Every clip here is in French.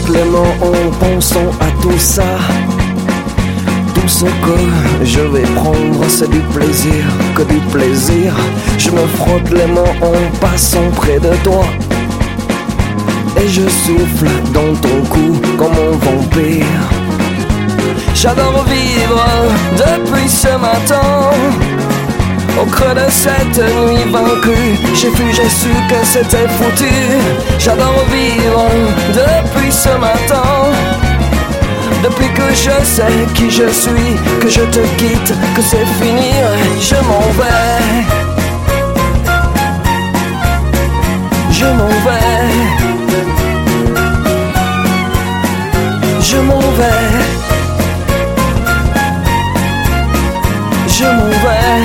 frotte les mains en pensant à tout ça. Tout ce que je vais prendre, c'est du plaisir, que du plaisir. Je me frotte les mains en passant près de toi. Et je souffle dans ton cou comme un vampire. J'adore vivre depuis ce matin. Au creux de cette nuit vaincue, j'ai su que c'était foutu. J'adore vivre depuis ce matin. Depuis que je sais qui je suis, que je te quitte, que c'est fini, je m'en vais. Je m'en vais. Je m'en vais. Je m'en vais.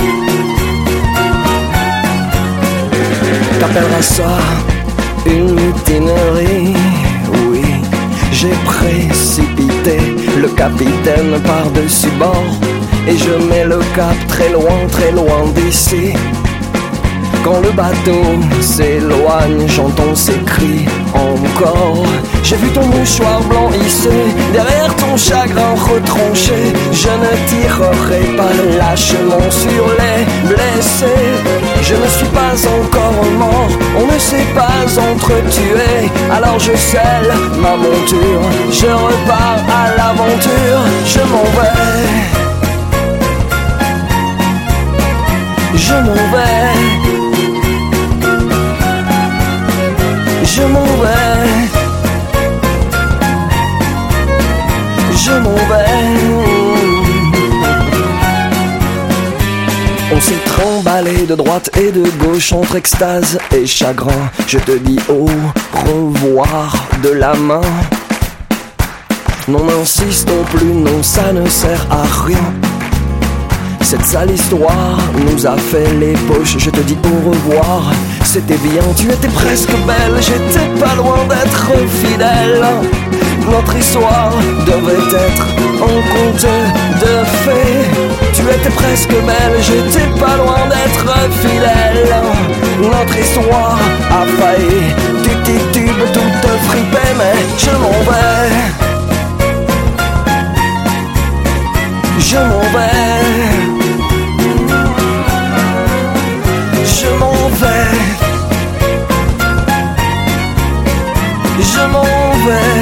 T'appelleras ça une mutinerie, oui. J'ai précipité le capitaine par-dessus bord. Et je mets le cap très loin d'ici. Quand le bateau s'éloigne, j'entends ces cris encore. J'ai vu ton mouchoir blanc hissé derrière ton chagrin retranché. Je ne tirerai pas lâchement sur les blessés. Je ne suis pas encore mort, on ne s'est pas entretué. Alors je scelle ma monture, je repars à l'aventure. Je m'en vais. Je m'en vais. Je m'en vais. Je m'en vais. On s'est trimballé de droite et de gauche entre extase et chagrin. Je te dis au revoir de la main. Non, n'insistons plus, non, ça ne sert à rien. Cette sale histoire nous a fait les poches. Je te dis au revoir, c'était bien. Tu étais presque belle, j'étais pas loin d'être fidèle. Notre histoire devait être un conte de fées. Tu étais presque belle, j'étais pas loin d'être fidèle. Notre histoire a failli, tu titubes toute fripée, mais je m'en vais. Je m'en vais. Je m'en vais. Je m'en vais.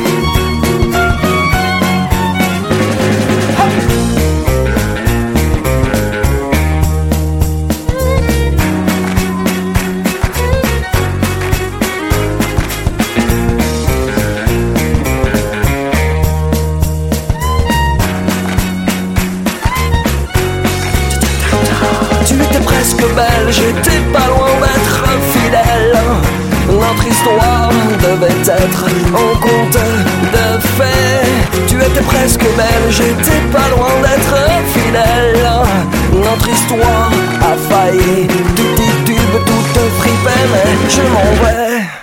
Belle, j'étais pas loin d'être fidèle. Notre histoire devait être un conte de fées. Tu étais presque belle, j'étais pas loin d'être fidèle. Notre histoire a failli, tout titube, toute fripée, mais je m'en vais.